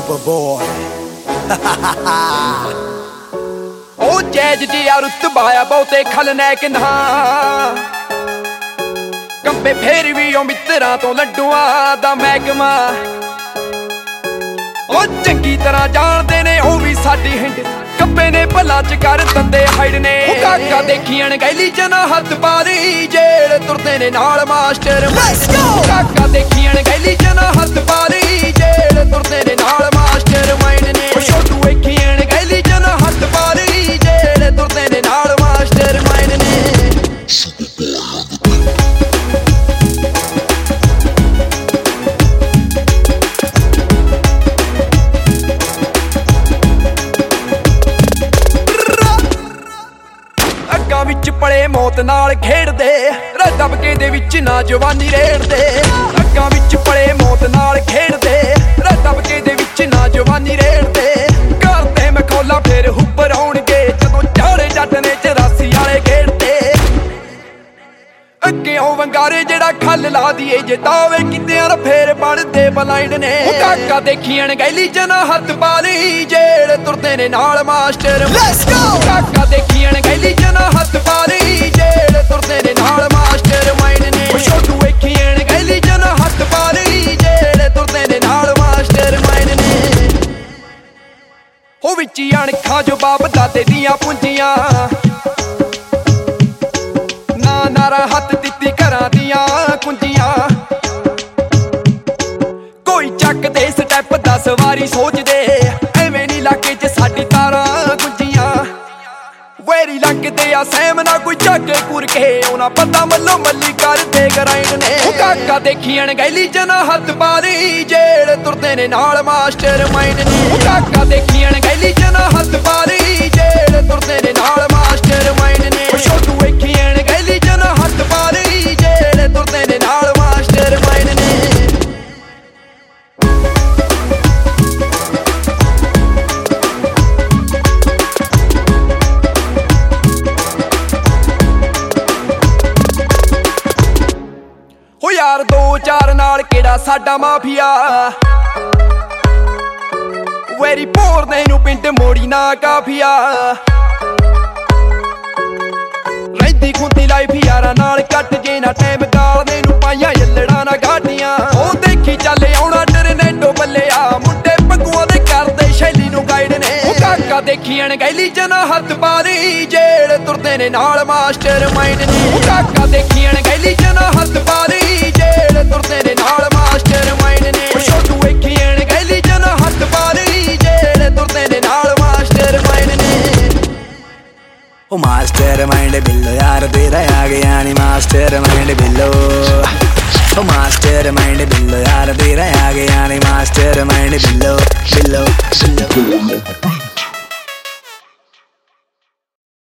Superboy ਉਹ ਜੈਜ ਜਿਹਾ ਰੁਤਬਾ ਆ ਬਹੁਤੇ ਖਲਨੈਕ ਨਾ ਕੰਬੇ ਫੇਰ ਵੀ ਉਹ ਮਿੱਤਰਾਂ ਤੋਂ ਲੱਡੂਆਂ ਦਾ ਮਹਿਕਮਾ ਉਹ ਚੰਗੀ ਤਰ੍ਹਾਂ ਜਾਣਦੇ ਨੇ ਉਹ ਵੀ ਸਾਡੀ ਹਿੰਡ ਕੱਬੇ ਨੇ ਭਲਾ ਚ ਕਰ ਦੰਦੇ ਹਾਈਡ ਨੇ ਉਹ ਕਾਕਾ ਦੇਖੀਣ ਗੈਲੀ ਚ ਨਾ ਹੱਥ ਪਾ ਲਈ ਜਿਹੜੇ ਤੁਰਦੇ ਨੇ ਨਾਲ ਮਾਸਟਰ ਕਾਕਾ ਦੇਖੀਣ ਗੈਲੀ ਚ ਨਾ ਹੱਥ ਪਾ ਲਈ ਜਿਹੜੇ ਤੁਰਦੇ ਨੇ ਨਾਲ ਮਾਸਟਰ ਮਾਈਂਡ ਨੇ ਉਹ ਛੋਟੂ ਵੇਖੀਣ ਗੈਲੀ ਚ ਨਾ ਹੱਥ ਪਾ ਲਈ ਜਿਹੜੇ ਤੁਰਦੇ ਨੇ ਨਾਲ ਮਾਸਟਰ ਮਾਈਂਡ ਨੇ ਵਿੱਚ ਪੜੇ ਮੌਤ ਨਾਲ ਖੇਡਦੇ ਦਬਕੇ ਦੇ ਵਿੱਚ ਨਾ ਜਵਾਨੀ ਰੇੜਦੇ ਅੱਗਾਂ ਵਿੱਚ ਪੜੇ ਮੌਤ ਨਾਲ ਖੇਡਦੇ ਦਬਕੇ ਦੇ ਵਿੱਚ ਨਾ ਜਵਾਨੀ ਰੇੜਦੇ ਕਰਦੇ ਮਖੌਲਾ ਫੇਰ ਉੱਪਰ ਆਉਣਗੇ ਜਦੋਂ ਚਾੜੇ ਜੱਟ ਨੇ 84 ਵਾਲੇ ਖੇਡਦੇ ਅੱਗੇ ਉਹ ਵੰਗਾਰੇ ਜਿਹੜਾ ਖੱਲ ਲਾ ਦੀਏ ਜੇ ਦਾਵੇ ਕਿਤਿਆਂ ਫੇਰ ਬਣਦੇ ਬਲਾਈਂਡ ਨੇ ਉਹ ਕਾਕਾ ਦੇਖੀਣ ਗੈਲੀ ਚ ਨਾ ਹੱਥ ਪਾ ਲਈ ਜਿਹੜੇ ਤੁਰਦੇ ਨੇ ਨਾਲ ਮਾਸਟਰ ਕਾਕਾ ਦੇਖੀਣ ਗੈਲੀ ਚ ਨਾ ਹੱਥ ਪਾ ਲਈ ਜਿਹੜੇ ਤੁਰਦੇ ਨੇ ਨਾਲ ਮਾਸਟਰ ਮਾਈਂਡ ਨੇ ਉਹ ਛੋਟੂ ਵੇਖੀਣ ਗੈਲੀ ਚ ਨਾ ਹੱਥ ਪਾ ਲਈ ਜਿਹੜੇ ਤੁਰਦੇ ਨੇ ਨਾਲ ਮਾਸਟਰ ਮਾਈਂਡ ਨੇ ਉਹ ਵਿੱਚ ਅਣਖਾਂ ਜੋ ਬਾਪ ਦਾਦੇ ਦੀਆਂ ਪੁੰਜੀਆਂ ਨਾਰਾ ਹੱਥ ਦਿੱਤੀ ਘਰਾਂ ਦੀਆਂ ਕੁੰਜੀਆਂ ਕੋਈ ਚੱਕਦੇ ਸਟੈਪ 10 ਵਾਰੀ ਸੋਚਦੇ ਐਵੇਂ ਨੀ ਇਲਾਕੇ 'ਚ ਸਾਡੀ ਤਾਰਾਂ ਗੁੰਜੀਆਂ ਵੈਰੀ ਲੱਗਦੇ ਆ ਸੈਮ ਨਾ ਕੋਈ ਚੱਕ ਪੁਰ ਕੇ ਉਹਨਾਂ ਪਤਾ ਮੱਲੋ ਮੱਲੀ ਕਰਦੇ ਗਰਾਈਂਡ ਨੇ ਉਹ ਕਾਕਾ ਦੇਖੀਣ ਗੈਲੀ 'ਚ ਨਾ ਹੱਥ ਪਾ ਲਈ ਜਿਹੜੇ ਤੁਰਦੇ ਨੇ ਨਾਲ ਮਾਸਟਰ ਮਾਈਂਡ ਨੇ ਉਹ ਕਾਕਾ ਦੇਖੀਣ ਗੈਲੀ 'ਚ ਨਾ ਹੱਥ ਪਾ ਲਈ ਜਿਹੜੇ ਤੁਰਦੇ ਨੇ ਨਾਲ ਮਾਸਟਰ ਮਾਈਂਡ ਨੇ ਉਹ ਛੋਟੂ ਵੇਖੀਣ ਗੈਲੀ 'ਚ ਨਾ ਹੱਥ ਪਾ ਲਈ ਜਿਹੜੇ ਤੁਰਦੇ ਨੇ ਨਾਲ ਮਾਸਟਰ ਮਾਈਂਡ ਨੇ ਹੋ ਯਾਰ 2-4 ਨਾਲ ਕਿਹੜਾ ਸਾਡਾ ਮਾਫੀਆ ਵੈਰੀ ਭੋਰਦੇ ਨੂੰ ਪਿੰਡ ਮੋੜੀ ਨਾ ਕਾਫੀਆ ਰਹਿੰਦੀ ਖੁੰਦੀ ਲਾਈਫ ਯਾਰਾਂ ਨਾਲ ਕੱਟ ਜੇ ਨਾ ਟਾਈਮ ਗਾਲਦੇ ਨੂੰ ਪਾਈਆਂ ਯੱਲੜਾਂ ਨਾ ਗਾਟੀਆਂ ਉਹ ਦੇਖੀ ਚੱਲੇ ਆਉਣਾ ਟਰਨੈਂਡੋ ਬੱਲਿਆ ਮੁੰਡੇ ਪੰਗੂਆਂ ਦੇ ਕਰਦੇ ਸ਼ੈਲੀ ਨੂੰ ਗਾਈਡ ਨੇ ਉਹ ਕਾਕਾ ਦੇਖੀਣ ਗੈਲੀ ਚ ਨਾ ਹੱਥ ਪਾ ਲਈ ਜਿਹੜੇ ਤੁਰਦੇ ਨੇ ਨਾਲ ਮਾਸਟਰ ਮਾਈਂਡ ਨੇ ਉਹ ਕਾਕਾ ਦੇਖੀਣ ਗੈਲੀ ਚ ਨਾ ਹੱਥ ਪਾ ਲਈ ਜਿਹੜੇ ਤੁਰਦੇ ਨੇ ਨਾਲ ਮਾਸਟਰ ਮਾਈਂਡ ਨੇ ਉਹ ਛੋਟੂ ਵੇਖੀਣ ਗੈਲੀ ਚ ਨਾ ਹੱਥ ਪਾ ਲਈ ਜਿਹੜੇ ਤੁਰਦੇ ਨੇ ਨਾਲ ਮਾਸਟਰ ਮਾਈਂਡ ਨੇ ਉਹ ਮਾਸਟਰ ਮਾਈਂਡ ਬਿੱਲੋ ਯਾਰ ਤੇਰਾ ਆ ਗਿਆ ਨੀ ਮਾਸਟਰ ਮਾਈਂਡ ਬਿੱਲੋ ਉਹ ਮਾਸਟਰ ਮਾਈਂਡ ਬਿੱਲੋ ਯਾਰ ਤੇਰਾ ਆ ਗਿਆ ਨੀ ਮਾਸਟਰ ਮਾਈਂਡ ਬਿੱਲੋ ਬਿੱਲੋ ਬਿੱਲੋ